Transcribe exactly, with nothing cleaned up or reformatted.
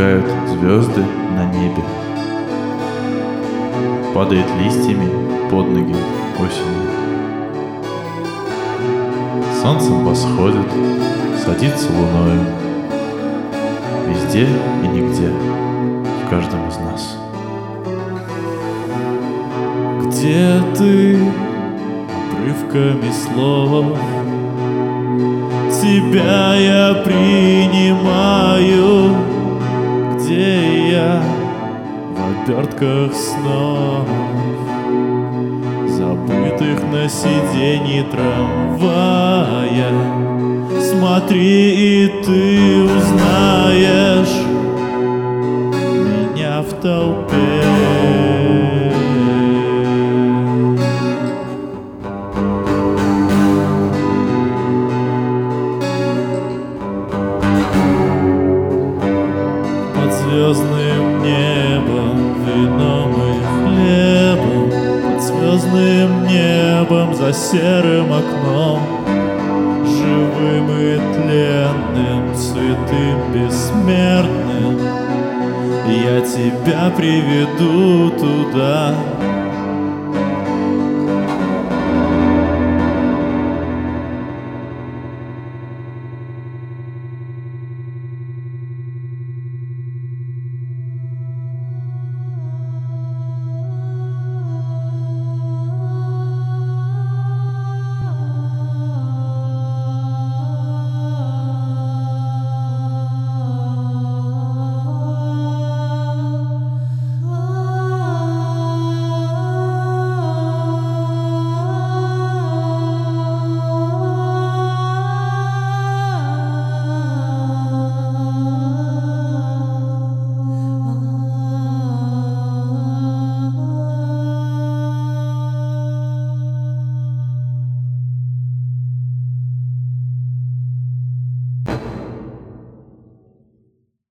зажигают звезды на небе. Падает листьями под ноги осенью. Солнцем восходит, садится луною. Везде и нигде, в каждом из нас. Где ты, обрывками слов, тебя я принимаю. Где я, в обертках снов, забытых на сиденье трамвая. Смотри, и ты узнаешь меня в толпе. Под звездным небом, вином и хлебом, под звездным небом, за серым окном, живым и тленным, святым, бессмертным, я тебя приведу туда,